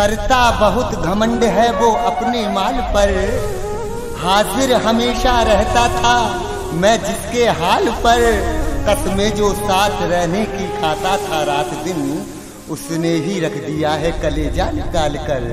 करता बहुत घमंड है वो अपने माल पर, हाजिर हमेशा रहता था मैं जिसके हाल पर, कसमें जो साथ रहने की खाता था रात दिन, उसने ही रख दिया है कलेजा निकाल कर।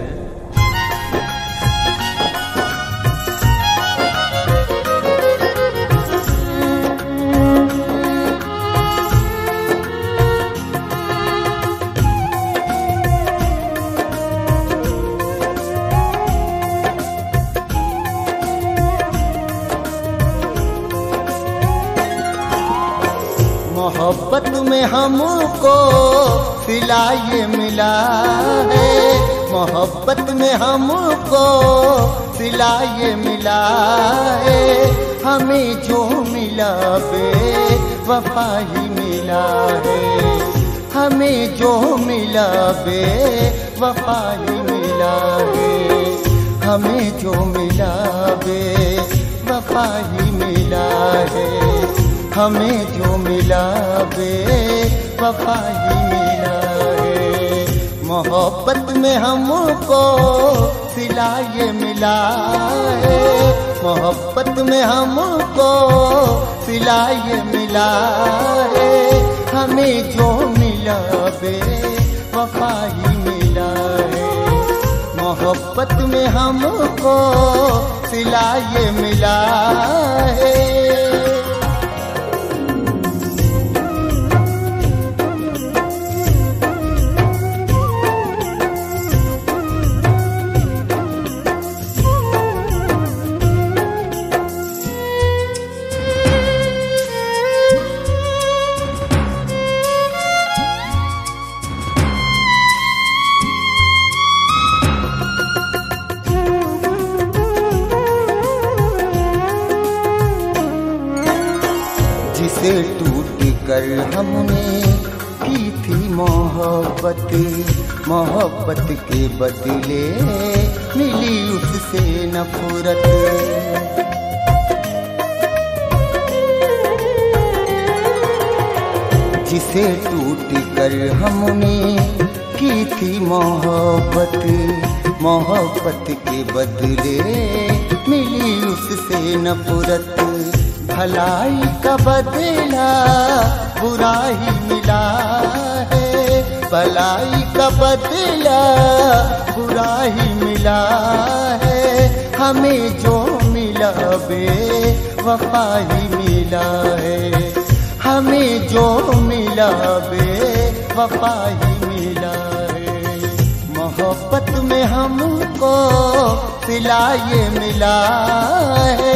मोहब्बत में हमको सिला ये मिला है, मोहब्बत में हमको सिला ये मिला है, हमें जो मिला बेवफा ही मिला है, हमें जो मिला बेवफा ही मिला है, हमें जो मिला बेवफा ही मिला है, हमें जो मिला बेवफा ही मिला है। मोहब्बत में हमको सिला ये मिला है, मोहब्बत में हमको सिला ये मिला है, हमें जो मिला बेवफा ही मिला है, मोहब्बत में हमको सिला ये मिला है। जिसे टूट कर हमने की थी मोहब्बत, मोहब्बत के बदले मिली उससे नफरत, जिसे टूट कर हमने की थी मोहब्बत, मोहब्बत के बदले मिली उससे नफरत, भलाई का बदला बुरा ही मिला है, भलाई का बदला बुरा ही मिला है, हमें जो मिला बेवफा ही मिला है, हमें जो मिला बेवफा ही मिला है। मोहब्बत में हमको सिला ये मिला है।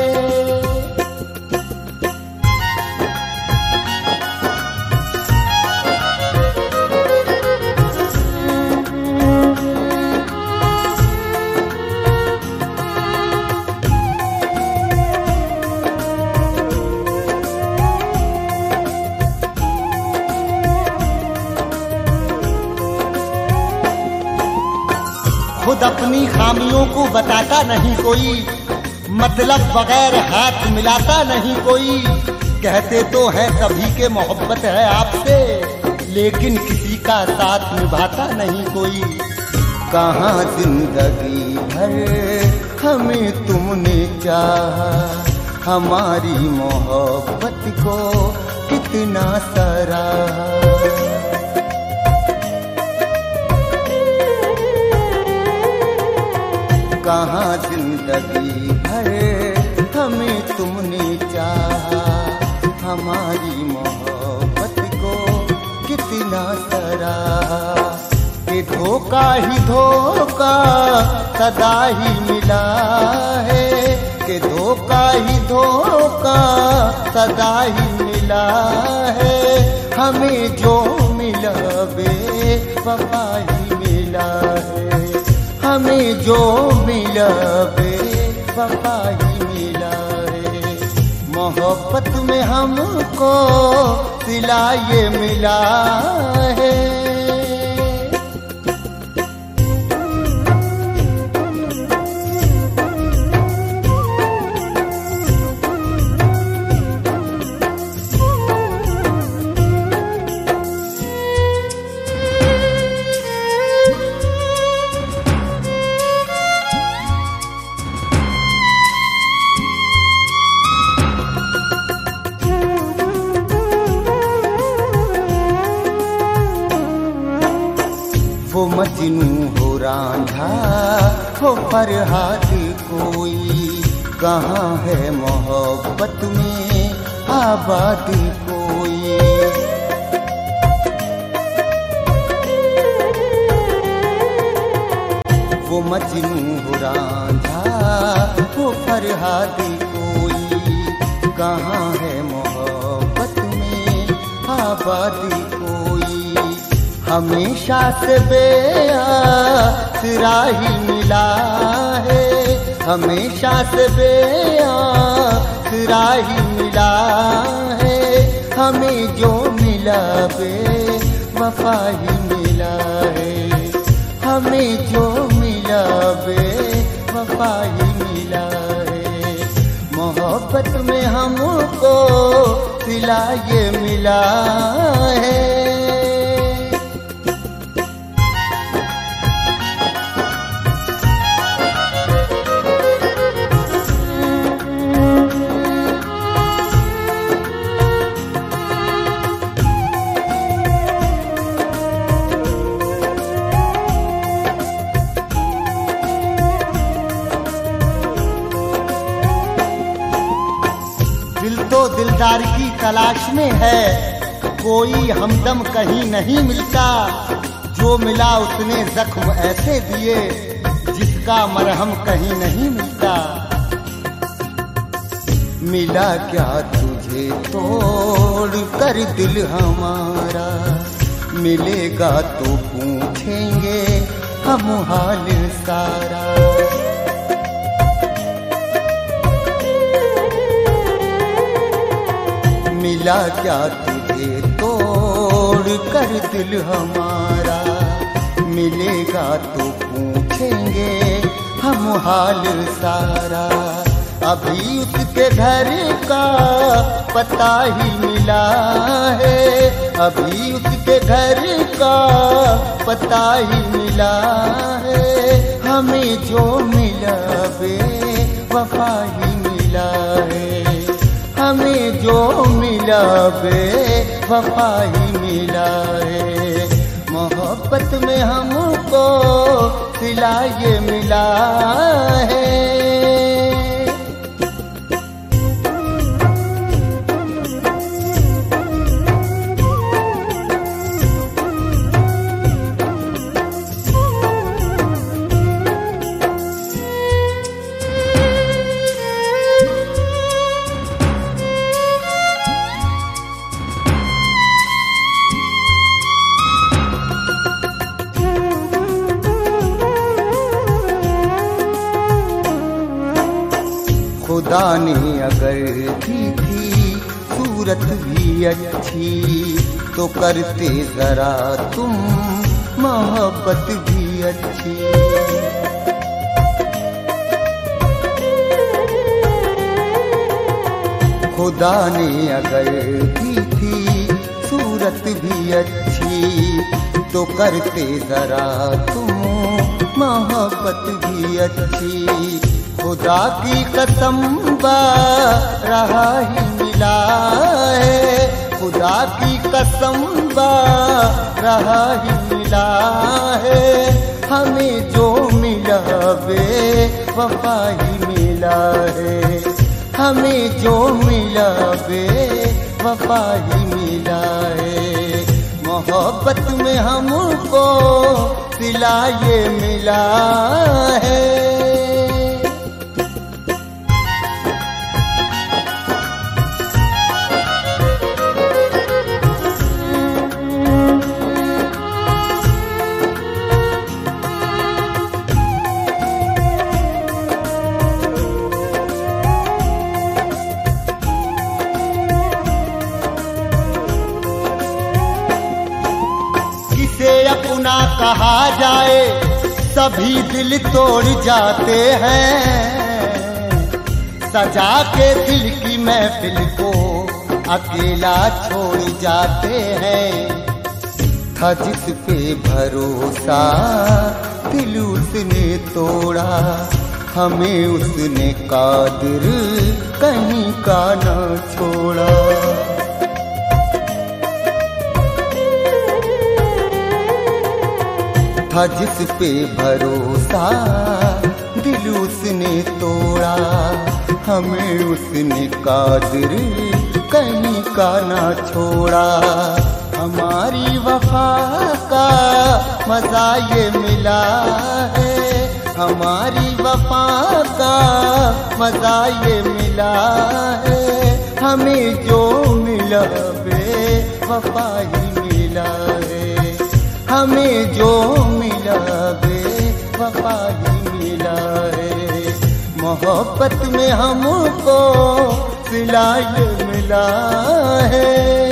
खुद अपनी खामियों को बताता नहीं कोई, मतलब बगैर हाथ मिलाता नहीं कोई, कहते तो है सभी के मोहब्बत है आपसे, लेकिन किसी का साथ निभाता नहीं कोई। कहाँ जिंदगी भर हमें तुमने चाहा, हमारी मोहब्बत को कितना सराहा, कहाँ जिंदगी भर हमें तुमने चाहा, हमारी मोहब्बत को कितना सराहा, कि धोखा ही धोखा सदा ही मिला है, कि धोखा ही धोखा सदा ही मिला है, हमें जो मिला बेवफा ही मिला है, हमें जो मिला बेवफा ही मिला है। मोहब्बत में हमको सिला ये मिला है। मजनू हो रांझा हो फरहाद कोई, कहाँ है मोहब्बत में आबाद कोई। वो मजनू हो रांझा हो फरहाद कोई, कहाँ है मोहब्बत में आबाद कोई। हमेशा से बेआसरा ही मिला है, हमेशा से बेआसरा ही मिला है। हमें जो मिला बेवफा ही मिला है, हमें जो मिला बेवफा ही मिला है। मोहब्बत में हमको सिला ये मिला है। दिल तो दिलदार की तलाश में है, कोई हमदम कहीं नहीं मिलता। जो मिला उसने जख्म ऐसे दिए, जिसका मरहम कहीं नहीं मिलता। मिला क्या तुझे तोड़ कर दिल हमारा, मिलेगा तो पूछेंगे हम हाल सारा। मिला क्या तुझे तोड़ कर दिल हमारा, मिलेगा तो पूछेंगे हम हाल सारा। अभी उसके घर का पता ही मिला है, अभी उसके घर का पता ही मिला है। हमें जो मिला बेवफा ही मिला है, हमें जो मिला बेवफा ही मिला है। मोहब्बत में हमको सिला ये मिला है। खुदा ने अगर दी थी सूरत भी अच्छी, तो करते जरा तुम मोहब्बत भी अच्छी। खुदा ने अगर दी थी सूरत भी अच्छी, तो करते जरा तुम मोहब्बत भी अच्छी। खुदा की कसम रहा ही मिला है, खुदा की कसम रहा ही मिला है। हमें जो मिला बेवफा ही मिला है, हमें जो मिला बेवफा ही मिला है। मोहब्बत में हमको सिला ये मिला है। अपना कहा जाए सभी दिल तोड़ जाते हैं, सजा के दिल की महफिल को अकेला छोड़ जाते हैं। था जिस पे भरोसा दिल उसने तोड़ा, हमें उसने कादिर कहीं का न छोड़ा। था जिस पे भरोसा दिल उसने तोड़ा, हमें उसने कादिर कहीं का ना छोड़ा। हमारी वफा का मजा ये मिला है, हमारी वफा का मजा ये मिला है, हमें जो मिला बेवफा ही मिला है, हमें जो मिला बेवफा ही मिला है। मोहब्बत में हमको सिला ये मिला है।